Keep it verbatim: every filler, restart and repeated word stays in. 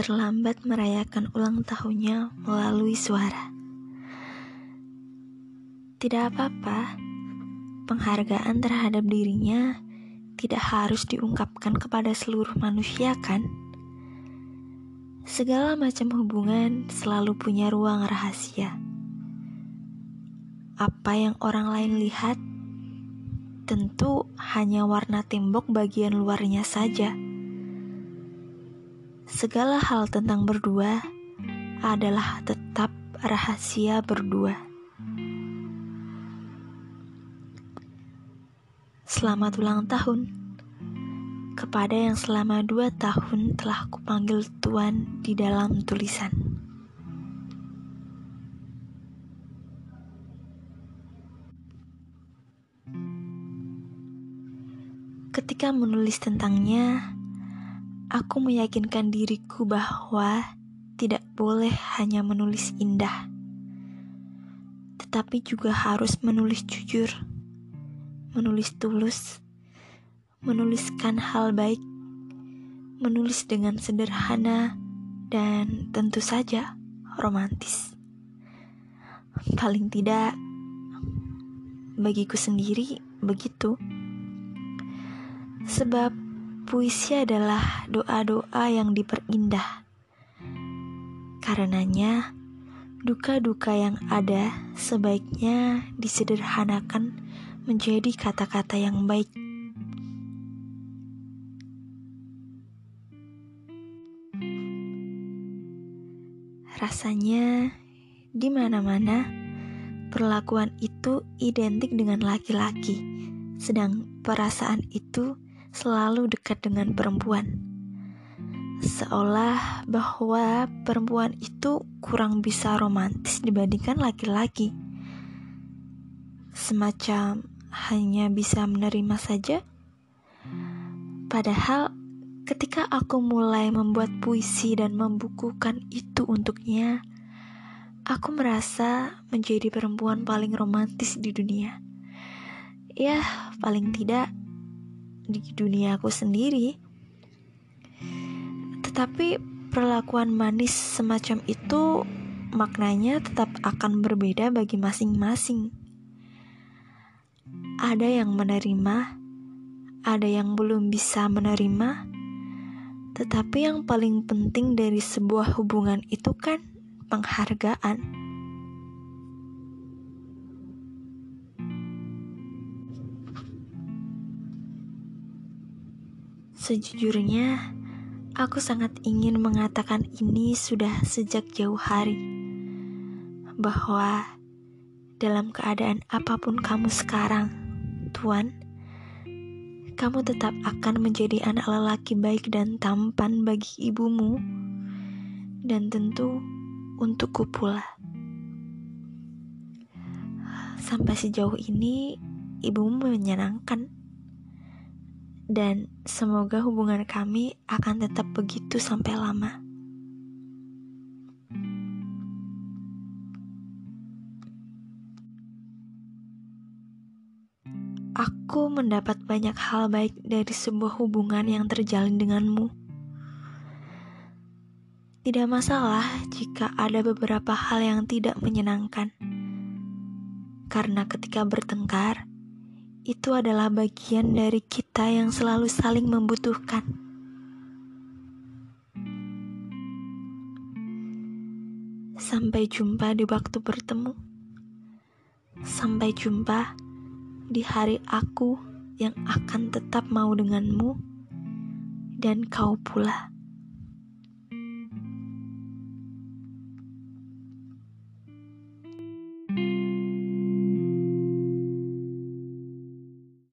terlambat merayakan ulang tahunnya melalui suara. Tidak apa-apa, penghargaan terhadap dirinya tidak harus diungkapkan kepada seluruh manusia, kan? Segala macam hubungan selalu punya ruang rahasia. Apa yang orang lain lihat tentu hanya warna tembok bagian luarnya saja. Segala hal tentang berdua adalah tetap rahasia berdua. Selamat ulang tahun kepada yang selama dua tahun telah kupanggil Tuan di dalam tulisan. Ketika menulis tentangnya, aku meyakinkan diriku bahwa tidak boleh hanya menulis indah, tetapi juga harus menulis jujur, menulis tulus, menuliskan hal baik, menulis dengan sederhana, dan tentu saja romantis. Paling tidak, bagiku sendiri begitu. Sebab puisi adalah doa-doa yang diperindah. Karenanya, duka-duka yang ada sebaiknya disederhanakan menjadi kata-kata yang baik. Rasanya di mana-mana perlakuan itu identik dengan laki-laki, sedang perasaan itu selalu dekat dengan perempuan. Seolah bahwa perempuan itu kurang bisa romantis dibandingkan laki-laki. Semacam hanya bisa menerima saja. Padahal ketika aku mulai membuat puisi dan membukukan itu untuknya, aku merasa menjadi perempuan paling romantis di dunia. Ya, paling tidak di dunia aku sendiri. Tetapi perlakuan manis semacam itu maknanya tetap akan berbeda bagi masing-masing. Ada yang menerima, ada yang belum bisa menerima. Tetapi yang paling penting dari sebuah hubungan itu kan penghargaan. Sejujurnya, aku sangat ingin mengatakan ini sudah sejak jauh hari, bahwa dalam keadaan apapun kamu sekarang, Tuan, kamu tetap akan menjadi anak lelaki baik dan tampan bagi ibumu, dan tentu untukku pula. Sampai sejauh ini, ibumu menyenangkan. Dan semoga hubungan kami akan tetap begitu sampai lama. Aku mendapat banyak hal baik dari sebuah hubungan yang terjalin denganmu. Tidak masalah jika ada beberapa hal yang tidak menyenangkan. Karena ketika bertengkar, itu adalah bagian dari kita yang selalu saling membutuhkan. Sampai jumpa di waktu bertemu. Sampai jumpa di hari aku yang akan tetap mau denganmu dan kau pula.